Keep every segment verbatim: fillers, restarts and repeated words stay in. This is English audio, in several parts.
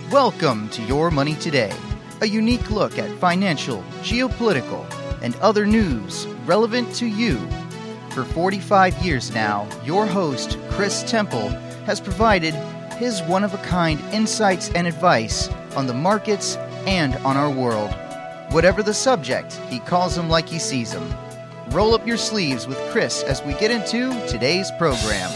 Welcome to Your Money Today, a unique look at financial, geopolitical, and other news relevant to you. For forty-five years now, your host, Chris Temple, has provided his one-of-a-kind insights and advice on the markets and on our world. Whatever the subject, he calls them like he sees them. Roll up your sleeves with Chris as we get into today's program.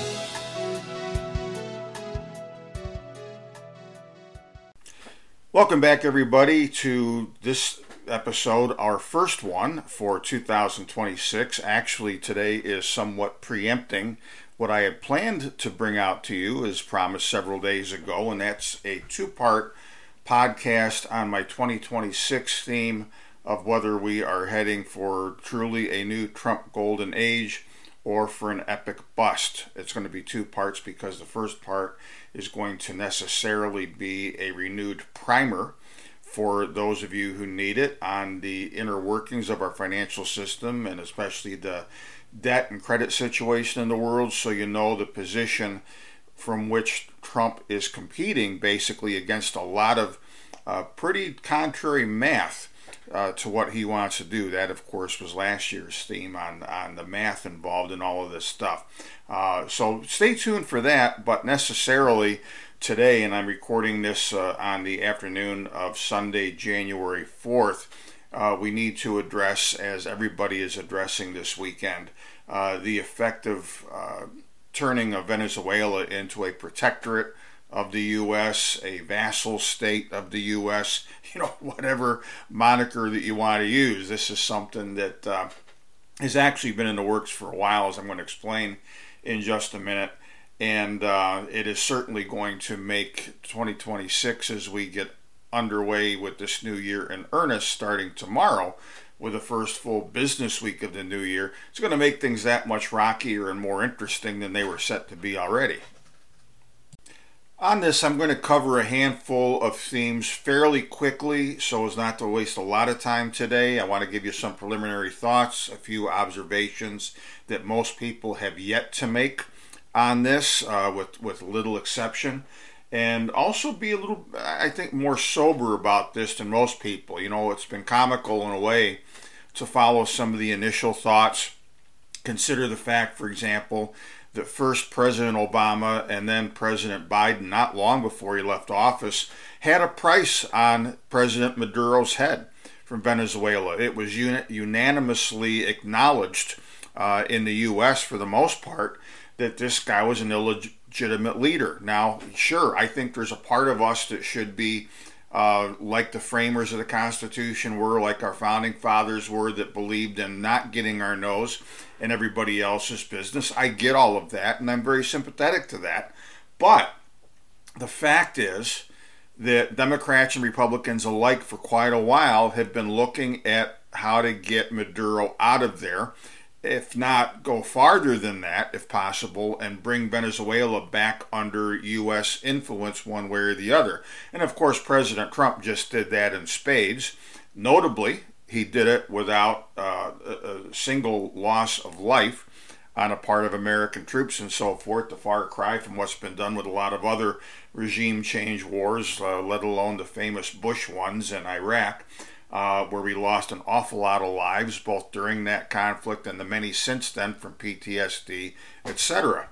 Welcome back, everybody, to this episode, our first one for two thousand twenty-six. Actually, today is somewhat preempting what I had planned to bring out to you, as promised several days ago, and that's a two-part podcast on my twenty twenty-six theme of whether we are heading for truly a new Trump golden age or for an epic bust. It's going to be two parts because the first part is going to necessarily be a renewed primer for those of you who need it on the inner workings of our financial system and especially the debt and credit situation in the world, so you know the position from which Trump is competing basically against a lot of uh, pretty contrary math uh, to what he wants to do. That, of course, was last year's theme on, on the math involved in all of this stuff. Uh, so stay tuned for that, but necessarily today, and I'm recording this uh, on the afternoon of Sunday, January fourth, uh, we need to address, as everybody is addressing this weekend, uh, the effective uh, turning of Venezuela into a protectorate of the U S, a vassal state of the U S, you know, whatever moniker that you want to use. This is something that uh, has actually been in the works for a while, as I'm going to explain in just a minute. And uh, it is certainly going to make twenty twenty-six, as we get underway with this new year in earnest, starting tomorrow with the first full business week of the new year, it's going to make things that much rockier and more interesting than they were set to be already. On this, I'm going to cover a handful of themes fairly quickly so as not to waste a lot of time today. I want to give you some preliminary thoughts, a few observations that most people have yet to make on this, uh, with, with little exception, and also be a little, I think, more sober about this than most people. You know, it's been comical in a way to follow some of the initial thoughts. Consider the fact, for example, that first President Obama and then President Biden, not long before he left office, had a price on President Maduro's head from Venezuela. It was un- unanimously acknowledged uh, in the U S for the most part that this guy was an illegitimate leader. Now, sure, I think there's a part of us that should be uh, like the framers of the Constitution were, like our founding fathers were, that believed in not getting our nose in everybody else's business. I get all of that, and I'm very sympathetic to that. But the fact is that Democrats and Republicans alike for quite a while have been looking at how to get Maduro out of there, if not go farther than that, if possible, and bring Venezuela back under U S influence one way or the other. And of course, President Trump just did that in spades. Notably, he did it without uh, a, a single loss of life on a part of American troops and so forth, the far cry from what's been done with a lot of other regime change wars, uh, let alone the famous Bush ones in Iraq. Uh, where we lost an awful lot of lives, both during that conflict and the many since then from P T S D, et cetera.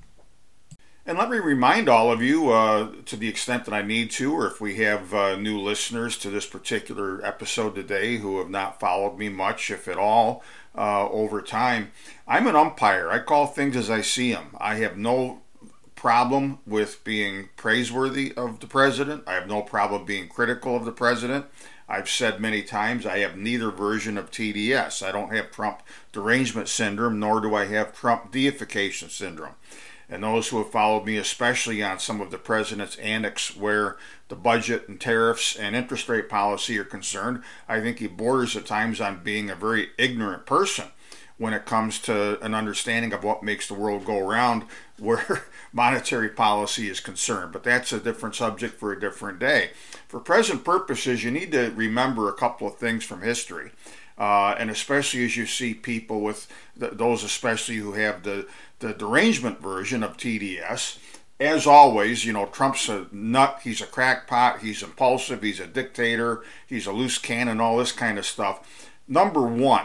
And let me remind all of you, uh, to the extent that I need to, or if we have uh, new listeners to this particular episode today who have not followed me much, if at all, uh, over time, I'm an umpire. I call things as I see them. I have no problem with being praiseworthy of the president. I have no problem being critical of the president. I've said many times I have neither version of T D S. I don't have Trump derangement syndrome, nor do I have Trump deification syndrome. And those who have followed me, especially on some of the president's annex where the budget and tariffs and interest rate policy are concerned, I think he borders at times on being a very ignorant person when it comes to an understanding of what makes the world go round where monetary policy is concerned. But that's a different subject for a different day. For present purposes, you need to remember a couple of things from history. Uh, and especially as you see people with the, those especially who have the, the derangement version of T D S, as always, you know, Trump's a nut, he's a crackpot, he's impulsive, he's a dictator, he's a loose cannon, all this kind of stuff. Number one,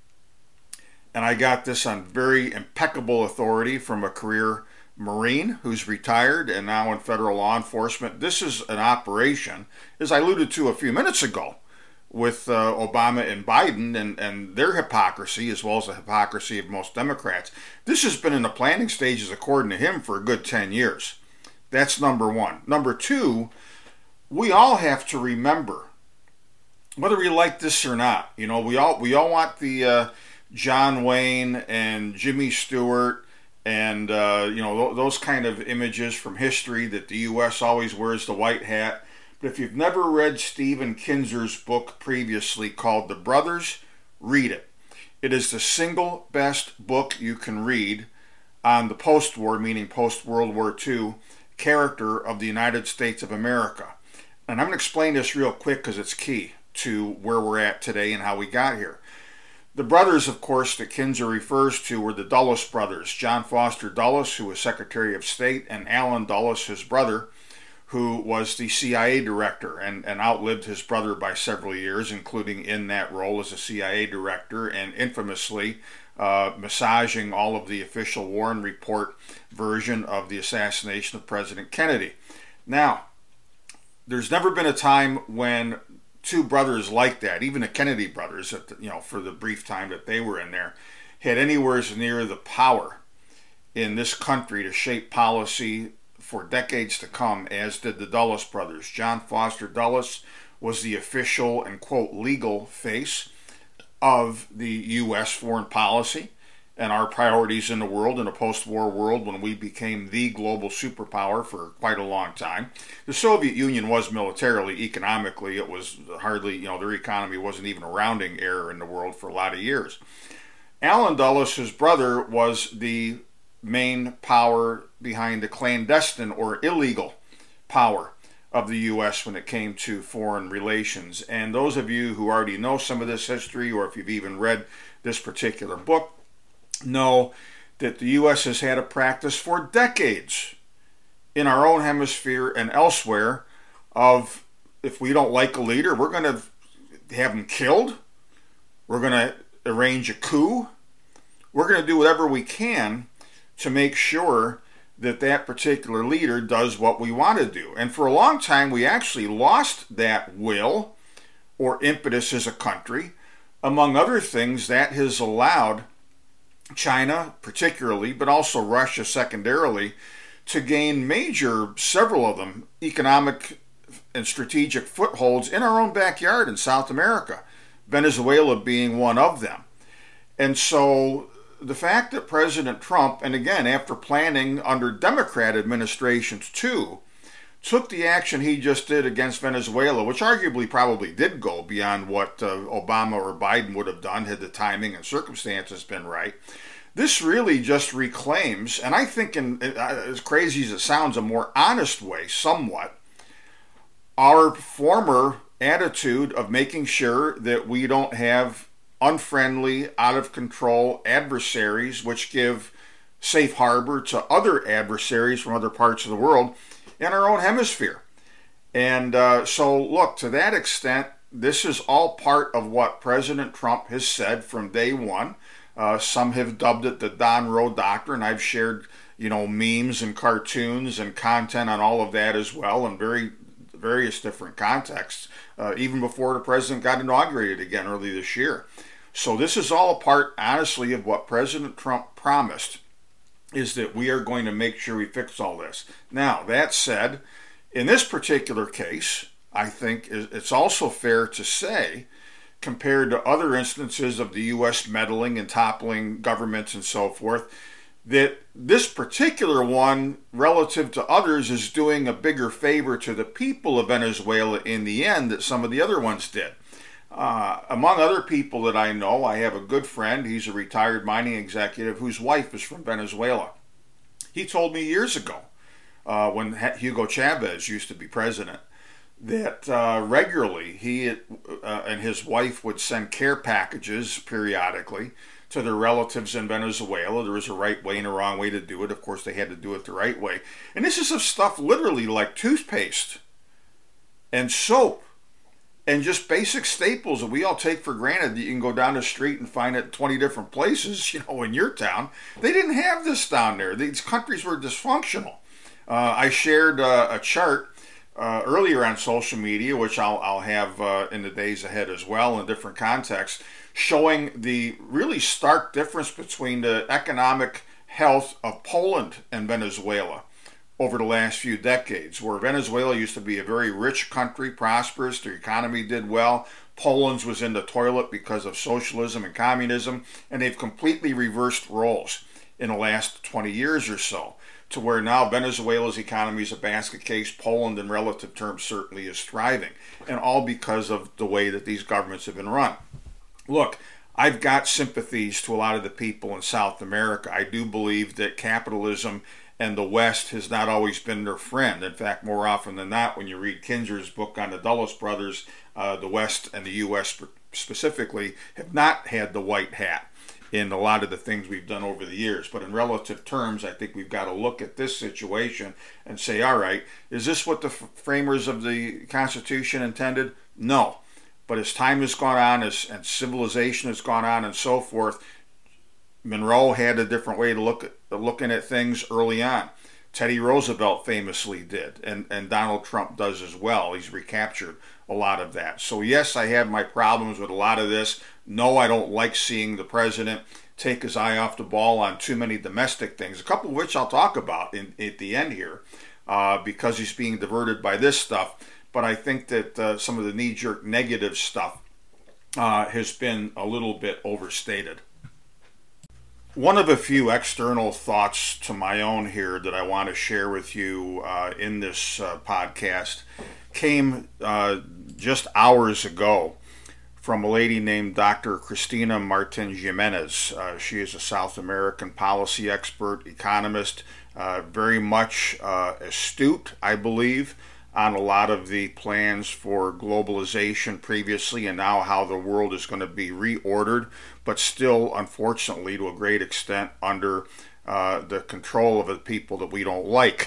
and I got this on very impeccable authority from a career Marine who's retired and now in federal law enforcement. This is an operation, as I alluded to a few minutes ago, with uh, Obama and Biden and, and their hypocrisy, as well as the hypocrisy of most Democrats. This has been in the planning stages, according to him, for a good ten years. That's number one. Number two, we all have to remember, whether we like this or not, you know, we all we all want the uh, John Wayne and Jimmy Stewart and, uh, you know, th- those kind of images from history that the U S always wears the white hat. But if you've never read Stephen Kinzer's book previously called The Brothers, read it. It is the single best book you can read on the post-war, meaning post-World War Two, character of the United States of America. And I'm going to explain this real quick because it's key to where we're at today and how we got here. The brothers, of course, that Kinzer refers to were the Dulles brothers, John Foster Dulles, who was Secretary of State, and Allen Dulles, his brother, who was the C I A director and, and outlived his brother by several years, including in that role as a C I A director and infamously uh, massaging all of the official Warren Report version of the assassination of President Kennedy. Now, there's never been a time when two brothers like that, even the Kennedy brothers, at the, you know, for the brief time that they were in there, had anywhere near the power in this country to shape policy for decades to come, as did the Dulles brothers. John Foster Dulles was the official and, quote, legal face of the U S foreign policy and our priorities in the world, in a post-war world when we became the global superpower for quite a long time. The Soviet Union was militarily, economically, it was hardly, you know, their economy wasn't even a rounding error in the world for a lot of years. Allen Dulles, his brother, was the main power behind the clandestine or illegal power of the U S when it came to foreign relations. And those of you who already know some of this history, or if you've even read this particular book, know that the U S has had a practice for decades in our own hemisphere and elsewhere of, if we don't like a leader, we're going to have him killed, we're going to arrange a coup, we're going to do whatever we can to make sure that that particular leader does what we want to do. And for a long time, we actually lost that will or impetus as a country. Among other things, that has allowed China particularly, but also Russia secondarily, to gain major, several of them, economic and strategic footholds in our own backyard in South America, Venezuela being one of them. And so the fact that President Trump, and again, after planning under Democrat administrations too, took the action he just did against Venezuela, which arguably probably did go beyond what uh, Obama or Biden would have done had the timing and circumstances been right. This really just reclaims, and I think in, as crazy as it sounds, a more honest way, somewhat, our former attitude of making sure that we don't have unfriendly, out-of-control adversaries which give safe harbor to other adversaries from other parts of the world in our own hemisphere. And uh, so, look, to that extent, this is all part of what President Trump has said from day one. Uh, some have dubbed it the Don Rowe Doctrine. I've shared, you know, memes and cartoons and content on all of that as well in very various different contexts, uh, even before the president got inaugurated again early this year. So this is all a part, honestly, of what President Trump promised, is that we are going to make sure we fix all this. Now, that said, in this particular case, I think it's also fair to say, compared to other instances of the U S meddling and toppling governments and so forth, that this particular one, relative to others, is doing a bigger favor to the people of Venezuela in the end than some of the other ones did. Uh, among other people that I know, I have a good friend. He's a retired mining executive whose wife is from Venezuela. He told me years ago, uh, when Hugo Chavez used to be president, that uh, regularly he uh, and his wife would send care packages periodically to their relatives in Venezuela. There was a right way and a wrong way to do it. Of course, they had to do it the right way. And this is of stuff literally like toothpaste and soap and just basic staples that we all take for granted that you can go down the street and find at twenty different places, you know, in your town. They didn't have this down there. These countries were dysfunctional. Uh, I shared uh, a chart uh, earlier on social media, which I'll, I'll have uh, in the days ahead as well in different contexts, showing the really stark difference between the economic health of Poland and Venezuela over the last few decades, where Venezuela used to be a very rich country, prosperous, their economy did well. Poland's was in the toilet because of socialism and communism, and they've completely reversed roles in the last twenty years or so, to where now Venezuela's economy is a basket case. Poland, in relative terms, certainly is thriving, and all because of the way that these governments have been run. Look, I've got sympathies to a lot of the people in South America. I do believe that capitalism and the West has not always been their friend. In fact, more often than not, when you read Kinser's book on the Dulles brothers, uh, the West and the U S specifically have not had the white hat in a lot of the things we've done over the years. But in relative terms, I think we've got to look at this situation and say, all right, is this what the framers of the Constitution intended? No. But as time has gone on, as and civilization has gone on and so forth, Monroe had a different way to look at looking at things early on. Teddy Roosevelt famously did, and, and Donald Trump does as well. He's recaptured a lot of that. So yes, I have my problems with a lot of this. No, I don't like seeing the president take his eye off the ball on too many domestic things, a couple of which I'll talk about in, at the end here, uh, because he's being diverted by this stuff. But I think that uh, some of the knee-jerk negative stuff uh, has been a little bit overstated. One of a few external thoughts to my own here that I want to share with you uh, in this uh, podcast came uh, just hours ago from a lady named Doctor Cristina Martin Jimenez. Uh, she is a South American policy expert, economist, uh, very much uh, astute, I believe, on a lot of the plans for globalization previously and now how the world is going to be reordered, but still, unfortunately, to a great extent, under uh, the control of the people that we don't like,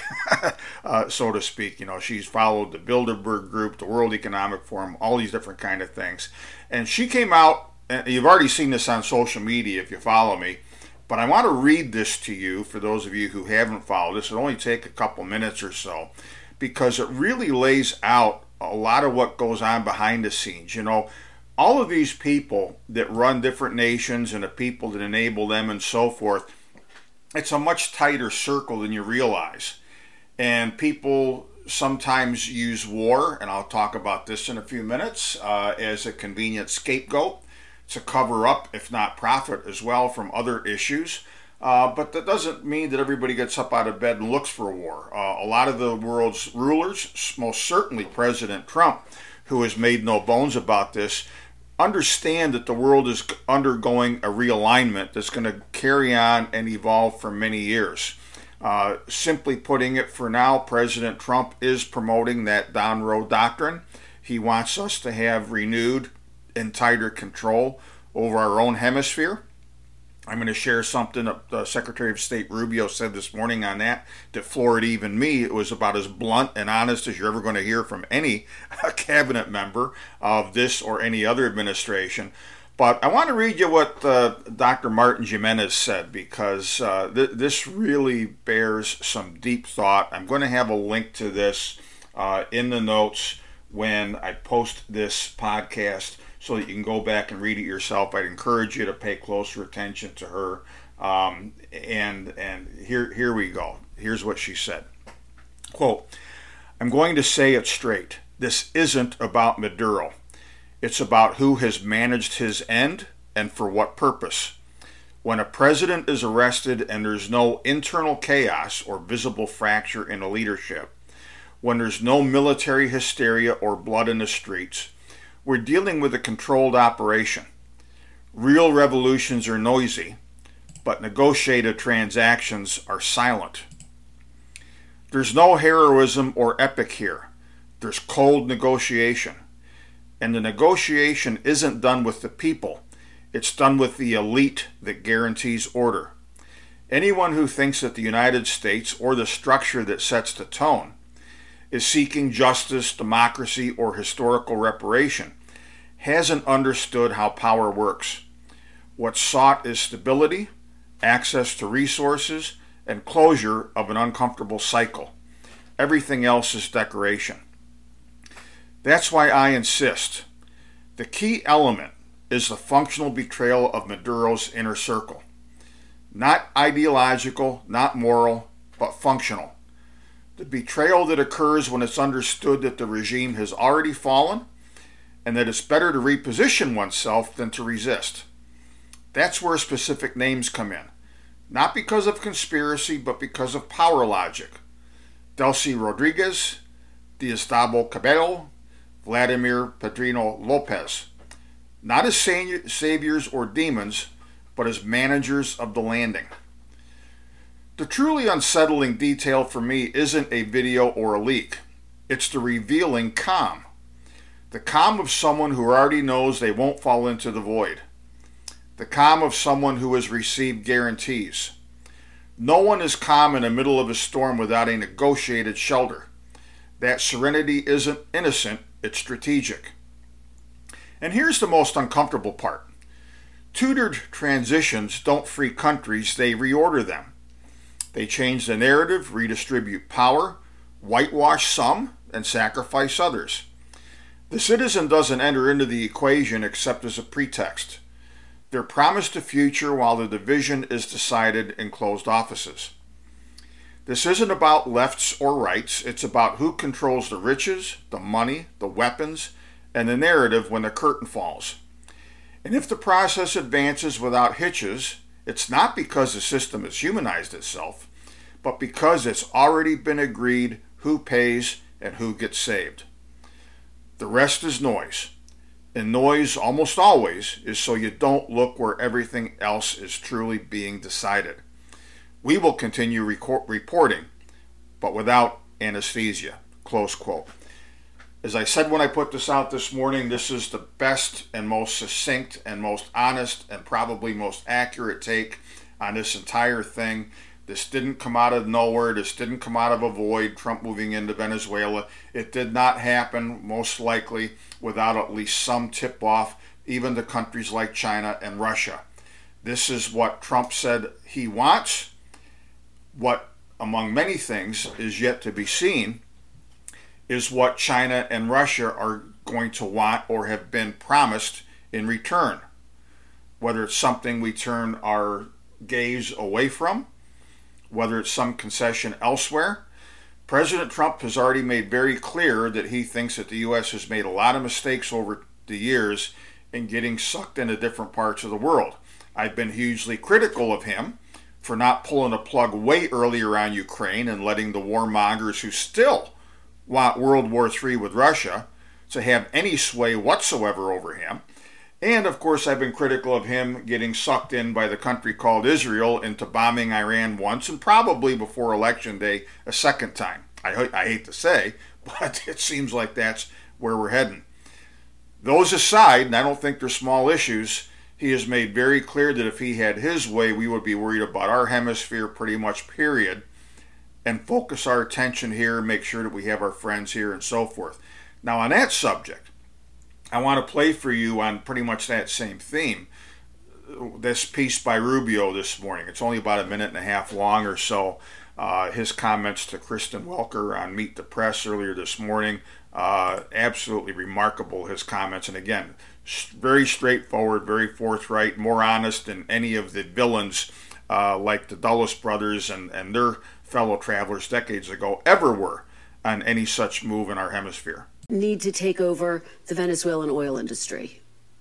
uh, so to speak. You know, she's followed the Bilderberg Group, the World Economic Forum, all these different kind of things. And she came out, and you've already seen this on social media if you follow me, but I want to read this to you for those of you who haven't followed this. It'll only take a couple minutes or so, because it really lays out a lot of what goes on behind the scenes. You know, all of these people that run different nations and the people that enable them and so forth, it's a much tighter circle than you realize. And people sometimes use war, and I'll talk about this in a few minutes, uh, as a convenient scapegoat to cover up, if not profit as well, from other issues. Uh, but that doesn't mean that everybody gets up out of bed and looks for a war. Uh, a lot of the world's rulers, most certainly President Trump, who has made no bones about this, understand that the world is undergoing a realignment that's going to carry on and evolve for many years. Uh, simply putting it, for now, President Trump is promoting that down road doctrine. He wants us to have renewed and tighter control over our own hemisphere. I'm going to share something that uh, Secretary of State Rubio said this morning on that, that floored even me. It was about as blunt and honest as you're ever going to hear from any cabinet member of this or any other administration. But I want to read you what uh, Doctor Martin Jimenez said, because uh, th- this really bears some deep thought. I'm going to have a link to this uh, in the notes when I post this podcast, so that you can go back and read it yourself. I'd encourage you to pay closer attention to her. Um, and and here here we go. Here's what she said. Quote, "I'm going to say it straight. This isn't about Maduro. It's about who has managed his end and for what purpose. When a president is arrested and there's no internal chaos or visible fracture in the leadership, when there's no military hysteria or blood in the streets, we're dealing with a controlled operation. Real revolutions are noisy, but negotiated transactions are silent. There's no heroism or epic here. There's cold negotiation. And the negotiation isn't done with the people. It's done with the elite that guarantees order. Anyone who thinks that the United States, or the structure that sets the tone, is seeking justice, democracy, or historical reparation hasn't understood how power works. What's sought is stability, access to resources, and closure of an uncomfortable cycle. Everything else is decoration. That's why I insist. The key element is the functional betrayal of Maduro's inner circle. Not ideological, not moral, but functional. The betrayal that occurs when it's understood that the regime has already fallen and that it's better to reposition oneself than to resist. That's where specific names come in. Not because of conspiracy, but because of power logic. Delcy Rodriguez, Diosdado Cabello, Vladimir Padrino Lopez. Not as saviors or demons, but as managers of the landing. The truly unsettling detail for me isn't a video or a leak. It's the revealing calm. The calm of someone who already knows they won't fall into the void. The calm of someone who has received guarantees. No one is calm in the middle of a storm without a negotiated shelter. That serenity isn't innocent, it's strategic. And here's the most uncomfortable part. Tutored transitions don't free countries, they reorder them. They change the narrative, redistribute power, whitewash some, and sacrifice others. The citizen doesn't enter into the equation except as a pretext. They're promised a future while the division is decided in closed offices. This isn't about lefts or rights, it's about who controls the riches, the money, the weapons, and the narrative when the curtain falls. And if the process advances without hitches, it's not because the system has humanized itself, but because it's already been agreed who pays and who gets saved. The rest is noise. And noise, almost always, is so you don't look where everything else is truly being decided. We will continue record- reporting, but without anesthesia. Close quote. As I said when I put this out this morning, this is the best and most succinct and most honest and probably most accurate take on this entire thing. This didn't come out of nowhere. This didn't come out of a void, Trump moving into Venezuela. It did not happen, most likely, without at least some tip-off, even to countries like China and Russia. This is what Trump said he wants. What, among many things, is yet to be seen is what China and Russia are going to want or have been promised in return. Whether it's something we turn our gaze away from, whether it's some concession elsewhere. President Trump has already made very clear that he thinks that the U S has made a lot of mistakes over the years in getting sucked into different parts of the world. I've been hugely critical of him for not pulling a plug way earlier on Ukraine and letting the warmongers who still want World War Three with Russia to have any sway whatsoever over him. And of course, I've been critical of him getting sucked in by the country called Israel into bombing Iran once and probably before Election Day a second time. I, I hate to say, but it seems like that's where we're heading. Those aside, and I don't think they're small issues, he has made very clear that if he had his way, we would be worried about our hemisphere pretty much, period, and focus our attention here, make sure that we have our friends here and so forth. Now, on that subject, I want to play for you on pretty much that same theme, this piece by Rubio this morning. It's only about a minute and a half long or so. Uh, his comments to Kristen Welker on Meet the Press earlier this morning, uh, absolutely remarkable, his comments. And again, very straightforward, very forthright, more honest than any of the villains uh, like the Dulles brothers and, and their fellow travelers decades ago ever were on any such move in our hemisphere. Need to take over the Venezuelan oil industry?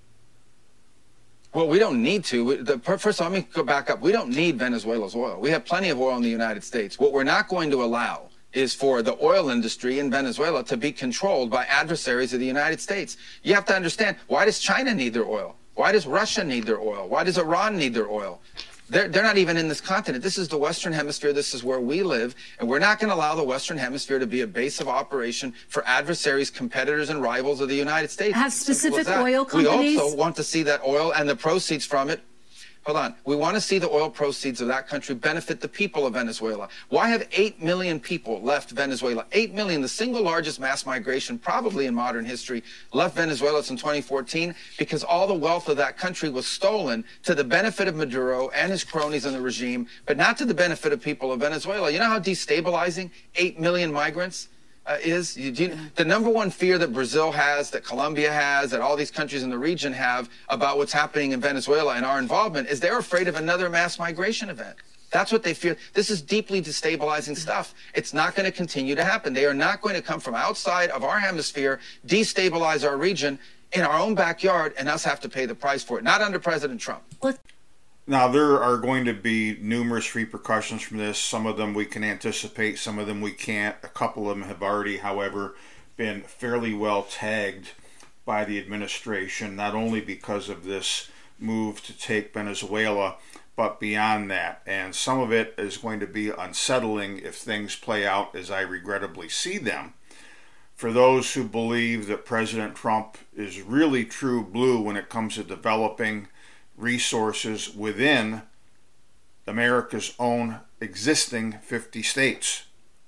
Well, we don't need to. The, first of all, let me go back up. We don't need Venezuela's oil. We have plenty of oil in the United States. What we're not going to allow is for the oil industry in Venezuela to be controlled by adversaries of the United States. You have to understand, why does China need their oil? Why does Russia need their oil? Why does Iran need their oil? They're, they're not even in this continent. This is the Western Hemisphere. This is where we live. And we're not going to allow the Western Hemisphere to be a base of operation for adversaries, competitors, and rivals of the United States. Have specific oil companies? We also want to see that oil and the proceeds from it. Hold on. We want to see the oil proceeds of that country benefit the people of Venezuela. Why have eight million people left Venezuela? eight million, the single largest mass migration probably in modern history, left Venezuela in twenty fourteen because all the wealth of that country was stolen to the benefit of Maduro and his cronies in the regime, but not to the benefit of people of Venezuela. You know how destabilizing eight million migrants Uh, is you, you, the number one fear that Brazil has, that Colombia has, that all these countries in the region have about what's happening in Venezuela and our involvement is they're afraid of another mass migration event. That's what they fear. This is deeply destabilizing stuff. It's not going to continue to happen. They are not going to come from outside of our hemisphere, destabilize our region in our own backyard, and us have to pay the price for it. Not under President Trump. Let's Now, there are going to be numerous repercussions from this. Some of them we can anticipate, some of them we can't. A couple of them have already, however, been fairly well tagged by the administration, not only because of this move to take Venezuela, but beyond that. And some of it is going to be unsettling if things play out as I regrettably see them. For those who believe that President Trump is really true blue when it comes to developing resources within America's own existing fifty states.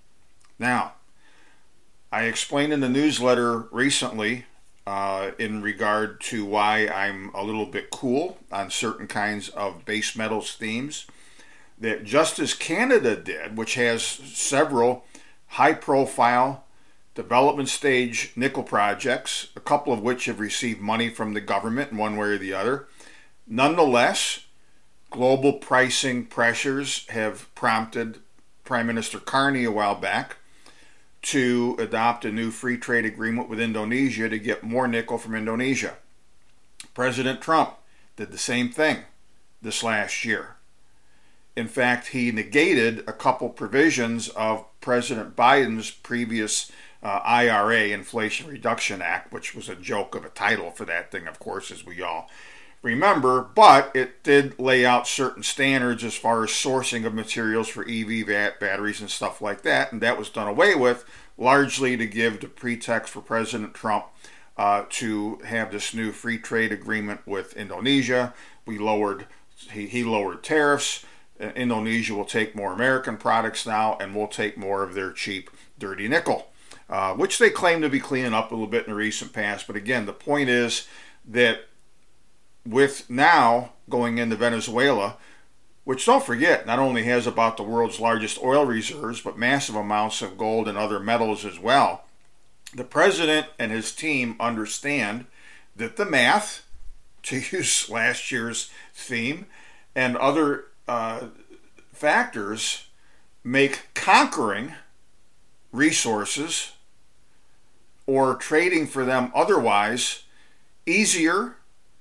Now, I explained in the newsletter recently uh, in regard to why I'm a little bit cool on certain kinds of base metals themes, that just as Canada did, which has several high-profile development stage nickel projects, a couple of which have received money from the government in one way or the other. Nonetheless, global pricing pressures have prompted Prime Minister Carney a while back to adopt a new free trade agreement with Indonesia to get more nickel from Indonesia. President Trump did the same thing this last year. In fact, he negated a couple provisions of President Biden's previous uh, I R A, Inflation Reduction Act, which was a joke of a title for that thing, of course, as we all remember, but it did lay out certain standards as far as sourcing of materials for E V batteries and stuff like that, and that was done away with, largely to give the pretext for President Trump uh, to have this new free trade agreement with Indonesia. We lowered, he, he lowered tariffs. Uh, Indonesia will take more American products now, and we'll take more of their cheap, dirty nickel, uh, which they claim to be cleaning up a little bit in the recent past. But again, the point is that with now going into Venezuela, which don't forget, not only has about the world's largest oil reserves, but massive amounts of gold and other metals as well, the president and his team understand that the math, to use last year's theme, and other uh, factors make conquering resources or trading for them otherwise easier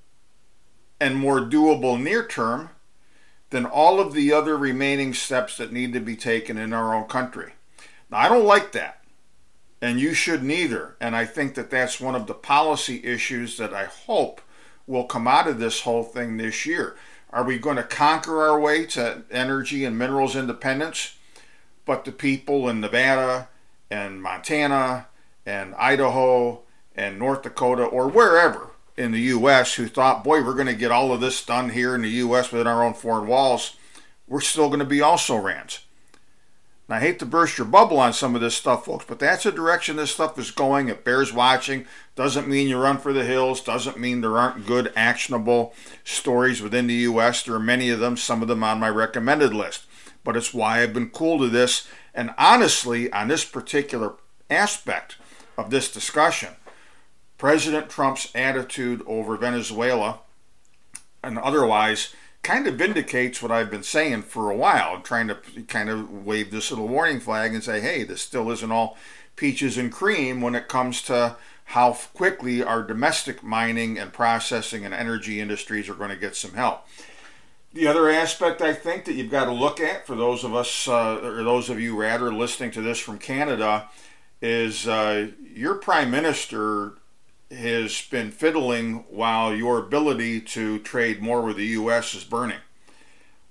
and more doable near term than all of the other remaining steps that need to be taken in our own country. Now, I don't like that, and you shouldn't either, and I think that that's one of the policy issues that I hope will come out of this whole thing this year. Are we going to conquer our way to energy and minerals independence, but the people in Nevada and Montana and Idaho and North Dakota or wherever in the U S who thought, boy, we're going to get all of this done here in the U S within our own foreign walls, we're still going to be also rans. And I hate to burst your bubble on some of this stuff, folks, but that's the direction this stuff is going. It bears watching. Doesn't mean you run for the hills. Doesn't mean there aren't good, actionable stories within the U S. There are many of them, some of them on my recommended list. But it's why I've been cool to this. And honestly, on this particular aspect of this discussion, President Trump's attitude over Venezuela and otherwise kind of vindicates what I've been saying for a while, trying to kind of wave this little warning flag and say, hey, this still isn't all peaches and cream when it comes to how quickly our domestic mining and processing and energy industries are going to get some help. The other aspect I think that you've got to look at for those of us, uh, or those of you rather, listening to this from Canada, is uh, your Prime Minister has been fiddling while your ability to trade more with the U S is burning.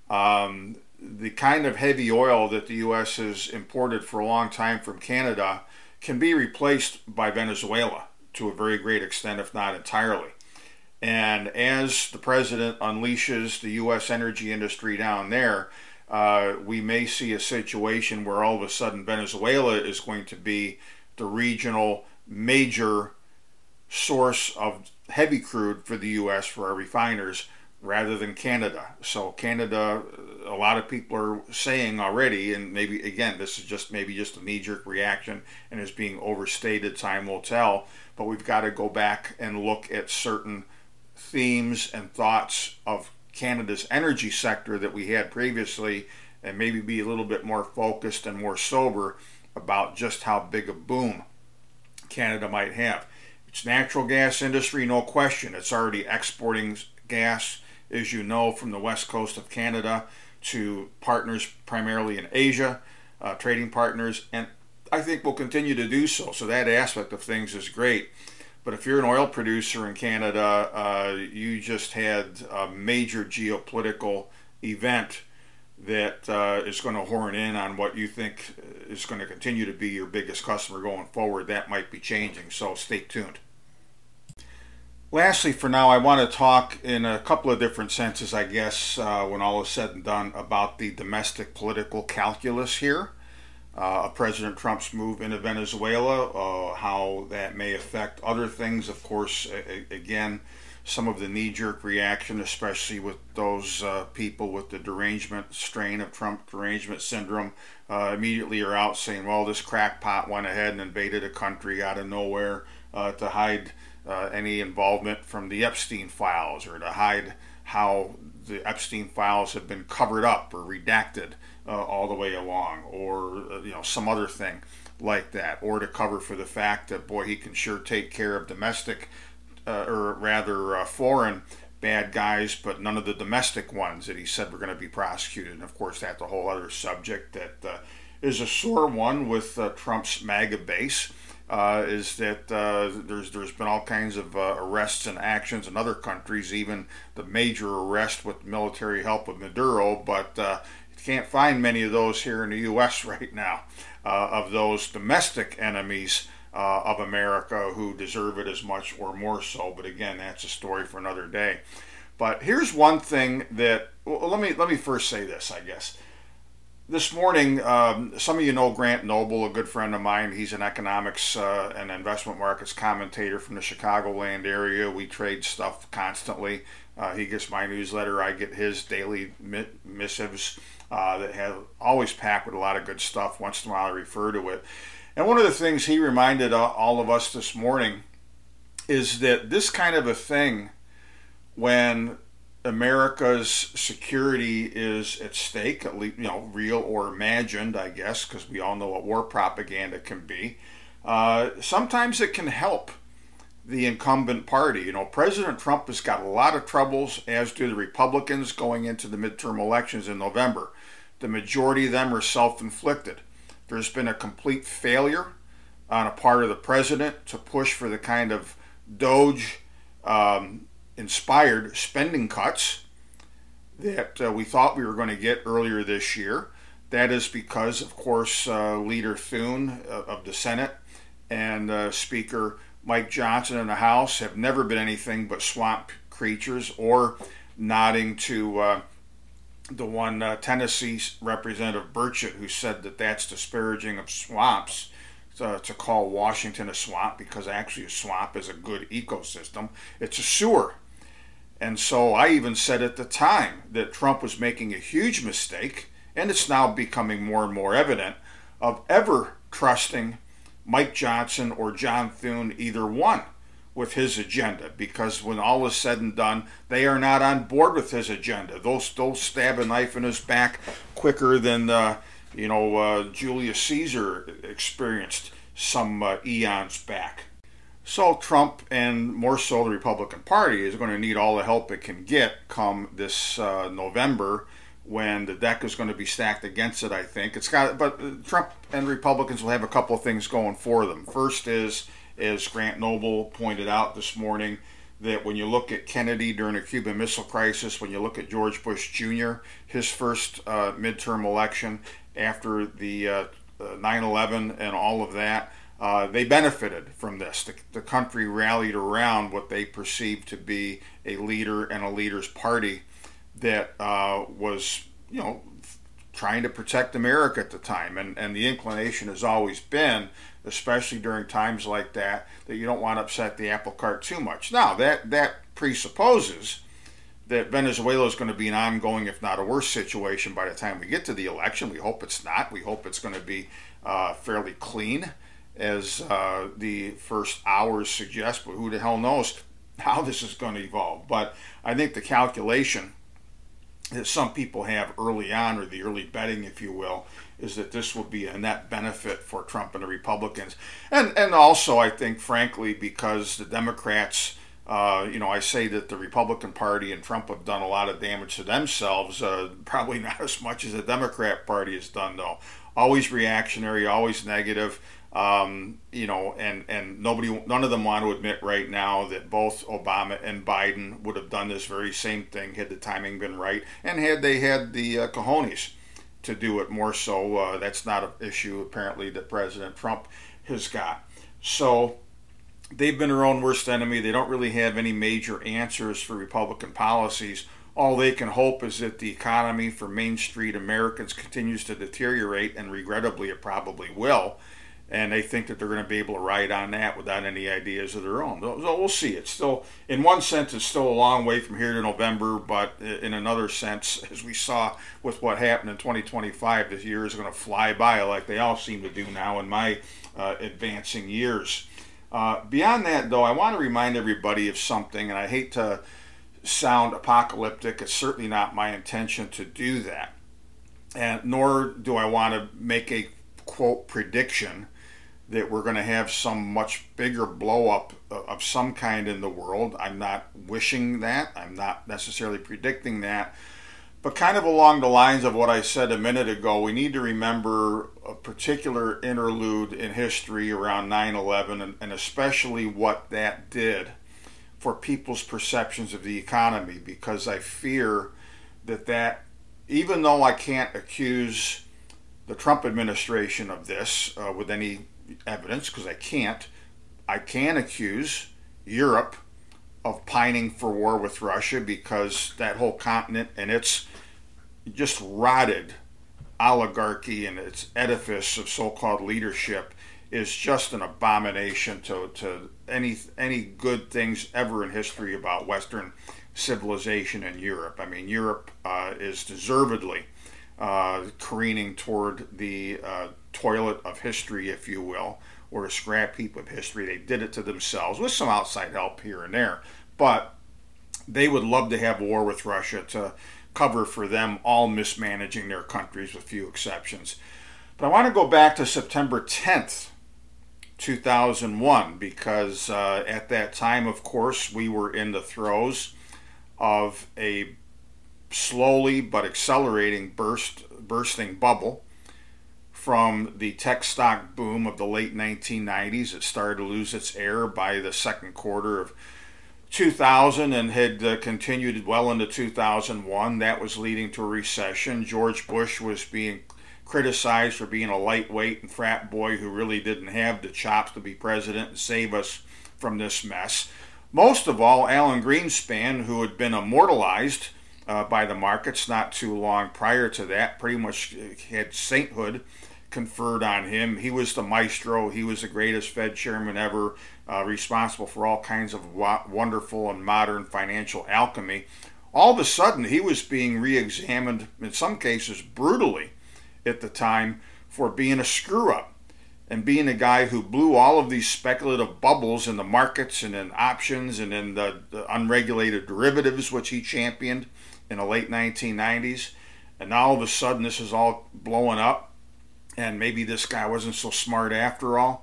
Um, the kind of heavy oil that the U S has imported for a long time from Canada can be replaced by Venezuela to a very great extent, if not entirely. And as the president unleashes the U S energy industry down there, uh, we may see a situation where all of a sudden Venezuela is going to be the regional major source of heavy crude for the U S for our refiners, rather than Canada. So Canada, a lot of people are saying already, and maybe again this is just maybe just a knee-jerk reaction and is being overstated, time will tell, but we've got to go back and look at certain themes and thoughts of Canada's energy sector that we had previously, and maybe be a little bit more focused and more sober about just how big a boom Canada might have. Its natural gas industry, no question, it's already exporting gas, as you know, from the west coast of Canada to partners primarily in Asia, uh, trading partners, and I think will continue to do so. So that aspect of things is great. But if you're an oil producer in Canada, uh, you just had a major geopolitical event that uh, is going to horn in on what you think is going to continue to be your biggest customer going forward. That might be changing, so stay tuned. Lastly, for now, I want to talk in a couple of different senses, I guess, uh, when all is said and done, about the domestic political calculus here uh, of President Trump's move into Venezuela, uh, how that may affect other things. Of course, a- again, some of the knee-jerk reaction, especially with those uh, people with the derangement strain of Trump derangement syndrome, uh, immediately are out saying, well, this crackpot went ahead and invaded a country out of nowhere uh, to hide Uh, any involvement from the Epstein files, or to hide how the Epstein files have been covered up or redacted uh, all the way along, or uh, you know, some other thing like that, or to cover for the fact that, boy, he can sure take care of domestic uh, or rather uh, foreign bad guys, but none of the domestic ones that he said were going to be prosecuted. And of course, that's a whole other subject that uh, is a sore one with uh, Trump's MAGA base. Uh, is that uh, there's there's been all kinds of uh, arrests and actions in other countries, even the major arrest with military help of Maduro, but uh, you can't find many of those here in the U S right now, uh, of those domestic enemies uh, of America who deserve it as much or more so. But again, that's a story for another day. But here's one thing that, well, let me let me first say this, I guess. This morning, um, some of you know Grant Noble, a good friend of mine. He's an economics uh, and investment markets commentator from the Chicagoland area. We trade stuff constantly. Uh, he gets my newsletter. I get his daily missives uh, that have always packed with a lot of good stuff. Once in a while I refer to it. And one of the things he reminded uh, all of us this morning is that this kind of a thing, when America's security is at stake, at least, you know, real or imagined, I guess, because we all know what war propaganda can be. Uh, sometimes it can help the incumbent party. You know, President Trump has got a lot of troubles, as do the Republicans, going into the midterm elections in November. The majority of them are self-inflicted. There's been a complete failure on a part of the president to push for the kind of Doge um, inspired spending cuts that uh, we thought we were going to get earlier this year. That is because, of course, uh, Leader Thune uh, of the Senate and uh, Speaker Mike Johnson in the House have never been anything but swamp creatures, or nodding to uh, the one uh, Tennessee Representative Burchett, who said that that's disparaging of swamps, uh, to call Washington a swamp, because actually a swamp is a good ecosystem. It's a sewer. And so I even said at the time that Trump was making a huge mistake, and it's now becoming more and more evident, of ever trusting Mike Johnson or John Thune, either one, with his agenda, because when all is said and done, they are not on board with his agenda. They'll, they'll stab a knife in his back quicker than uh, you know uh, Julius Caesar experienced some uh, eons back. So Trump, and more so the Republican Party, is going to need all the help it can get come this uh, November, when the deck is going to be stacked against it, I think. It's got, but Trump and Republicans will have a couple of things going for them. First is, as Grant Noble pointed out this morning, that when you look at Kennedy during the Cuban Missile Crisis, when you look at George Bush Junior, his first uh, midterm election after the uh, nine eleven and all of that, uh, they benefited from this. The, the country rallied around what they perceived to be a leader and a leader's party that uh, was, you know, trying to protect America at the time. And, and the inclination has always been, especially during times like that, that you don't want to upset the apple cart too much. Now, that, that presupposes that Venezuela is going to be an ongoing, if not a worse situation by the time we get to the election. We hope it's not. We hope it's going to be uh, fairly clean, as uh, the first hours suggest, but who the hell knows how this is going to evolve. But I think the calculation that some people have early on, or the early betting, if you will, is that this will be a net benefit for Trump and the Republicans. And and also, I think, frankly, because the Democrats, uh, you know, I say that the Republican Party and Trump have done a lot of damage to themselves, uh, probably not as much as the Democrat Party has done, though. Always reactionary, always negative. Um, you know, and, and nobody, none of them want to admit right now that both Obama and Biden would have done this very same thing had the timing been right, and had they had the uh, cojones to do it more so. Uh, that's not an issue, apparently, that President Trump has got. So they've been their own worst enemy. They don't really have any major answers for Republican policies. All they can hope is that the economy for Main Street Americans continues to deteriorate, and regrettably it probably will. And they think that they're going to be able to ride on that without any ideas of their own. So we'll see. It's still, in one sense, it's still a long way from here to November, but in another sense, as we saw with what happened in twenty twenty-five, this year is going to fly by like they all seem to do now in my uh, advancing years. Uh, beyond that, though, I want to remind everybody of something, and I hate to sound apocalyptic. It's certainly not my intention to do that, and nor do I want to make a, quote, prediction that we're going to have some much bigger blow up of some kind in the world. I'm not wishing that. I'm not necessarily predicting that. But kind of along the lines of what I said a minute ago, we need to remember a particular interlude in history around nine eleven, and, and especially what that did for people's perceptions of the economy, because I fear that that, even though I can't accuse the Trump administration of this uh, with any evidence, because I can't, I can accuse Europe of pining for war with Russia, because that whole continent and its just rotted oligarchy and its edifice of so-called leadership is just an abomination to, to any any good things ever in history about Western civilization in Europe. I mean, Europe uh, is deservedly uh, careening toward the uh, toilet of history, if you will, or a scrap heap of history. They did it to themselves with some outside help here and there, but they would love to have war with Russia to cover for them all mismanaging their countries, with few exceptions. But I want to go back to September tenth, two thousand one, because uh, at that time, of course, we were in the throes of a slowly but accelerating burst, bursting bubble from the tech stock boom of the late nineteen nineties. It started to lose its air by the second quarter of two thousand and had uh, continued well into two thousand one. That was leading to a recession. George Bush was being criticized for being a lightweight and frat boy who really didn't have the chops to be president and save us from this mess. Most of all, Alan Greenspan, who had been immortalized uh, by the markets not too long prior to that, pretty much had sainthood conferred on him. He was the maestro. He was the greatest Fed chairman ever, uh, responsible for all kinds of wa- wonderful and modern financial alchemy. All of a sudden, he was being re-examined, in some cases brutally, at the time, for being a screw-up and being a guy who blew all of these speculative bubbles in the markets and in options and in the, the unregulated derivatives, which he championed in the late nineteen nineties. And now all of a sudden this is all blowing up, and maybe this guy wasn't so smart after all.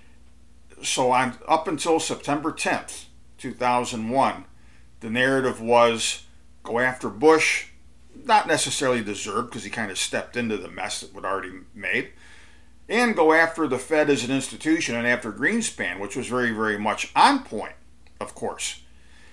So on, up until September tenth, two thousand one, the narrative was go after Bush. Not necessarily deserved, because he kind of stepped into the mess that was already made, and go after the Fed as an institution and after Greenspan, which was very, very much on point, of course.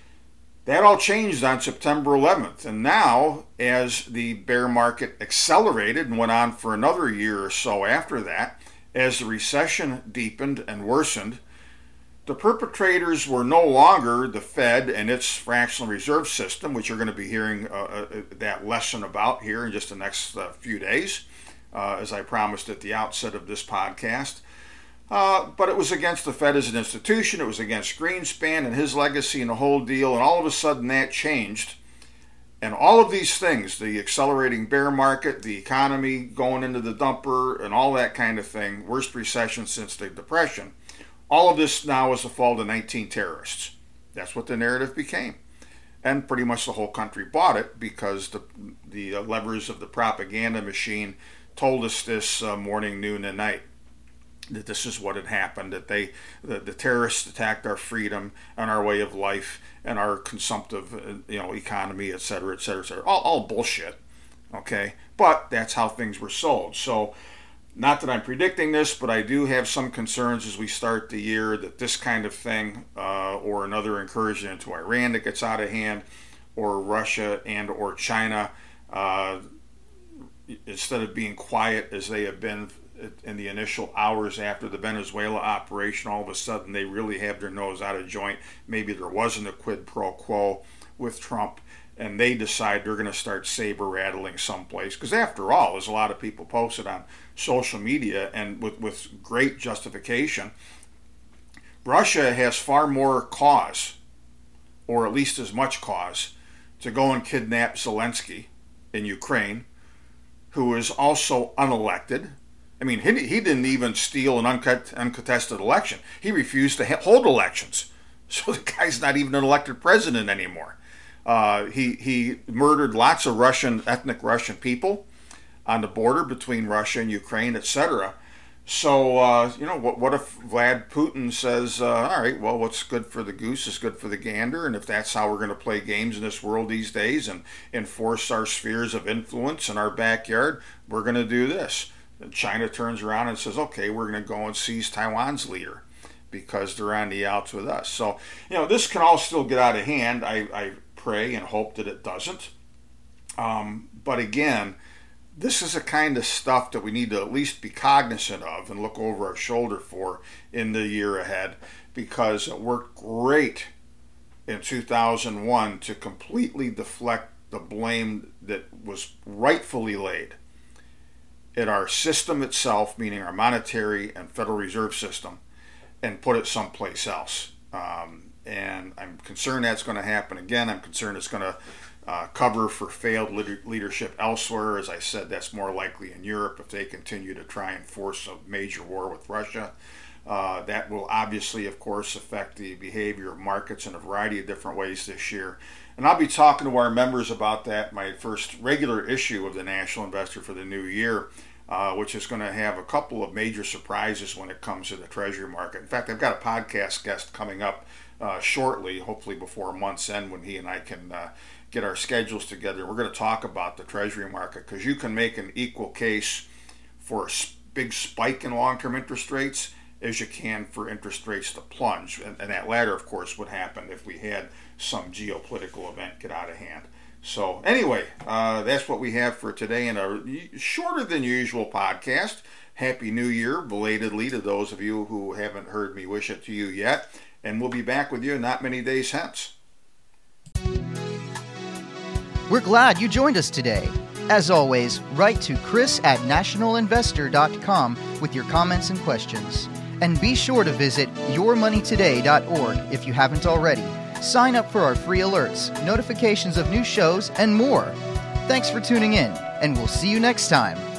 That all changed on September eleventh, and now, as the bear market accelerated and went on for another year or so after that, as the recession deepened and worsened, the perpetrators were no longer the Fed and its fractional reserve system, which you're going to be hearing uh, that lesson about here in just the next uh, few days, uh, as I promised at the outset of this podcast. Uh, but it was against the Fed as an institution. It was against Greenspan and his legacy and the whole deal. And all of a sudden that changed. And all of these things, the accelerating bear market, the economy going into the dumper, and all that kind of thing, worst recession since the Depression, all of this now is the fault of nineteen terrorists. That's what the narrative became. And pretty much the whole country bought it because the, the levers of the propaganda machine told us this uh, morning, noon, and night, that this is what had happened, that they, the, the terrorists attacked our freedom and our way of life and our consumptive, you know, economy, et cetera, et cetera, et cetera. All, all bullshit, okay? But that's how things were sold. So, not that I'm predicting this, but I do have some concerns as we start the year that this kind of thing, uh, or another incursion into Iran that gets out of hand, or Russia and or China, uh, instead of being quiet as they have been in the initial hours after the Venezuela operation, all of a sudden they really have their nose out of joint. Maybe there wasn't a quid pro quo with Trump, and they decide they're going to start saber rattling someplace. Because after all, as a lot of people posted on social media, and with, with great justification, Russia has far more cause, or at least as much cause, to go and kidnap Zelensky in Ukraine, who is also unelected. I mean, he, he didn't even steal an uncut, uncontested election. He refused to ha- hold elections. So the guy's not even an elected president anymore. Uh, he, he murdered lots of Russian, ethnic Russian people on the border between Russia and Ukraine, et cetera. So, uh, you know, what, what if Vlad Putin says, uh, all right, well, what's good for the goose is good for the gander, and if that's how we're going to play games in this world these days and enforce our spheres of influence in our backyard, we're going to do this. And China turns around and says, okay, we're going to go and seize Taiwan's leader because they're on the outs with us. So, you know, this can all still get out of hand. I, I pray and hope that it doesn't. Um, but again, this is the kind of stuff that we need to at least be cognizant of and look over our shoulder for in the year ahead, because it worked great in two thousand one to completely deflect the blame that was rightfully laid at our system itself, meaning our monetary and Federal Reserve System, and put it someplace else. Um, and I'm concerned that's going to happen again. I'm concerned it's going to uh, cover for failed leadership elsewhere. As I said, that's more likely in Europe if they continue to try and force a major war with Russia. Uh, that will obviously, of course, affect the behavior of markets in a variety of different ways this year. And I'll be talking to our members about that, my first regular issue of the National Investor for the new year, uh, which is going to have a couple of major surprises when it comes to the Treasury market. In fact, I've got a podcast guest coming up uh, shortly, hopefully before month's end, when he and I can uh, get our schedules together. We're going to talk about the Treasury market, because you can make an equal case for a big spike in long-term interest rates as you can for interest rates to plunge. And, and that latter, of course, would happen if we had some geopolitical event get out of hand. So anyway, uh, that's what we have for today in a shorter than usual podcast. Happy New Year, belatedly, to those of you who haven't heard me wish it to you yet. And we'll be back with you not many days hence. We're glad you joined us today. As always, write to Chris at national investor dot com with your comments and questions. And be sure to visit your money today dot org if you haven't already. Sign up for our free alerts, notifications of new shows, and more. Thanks for tuning in, and we'll see you next time.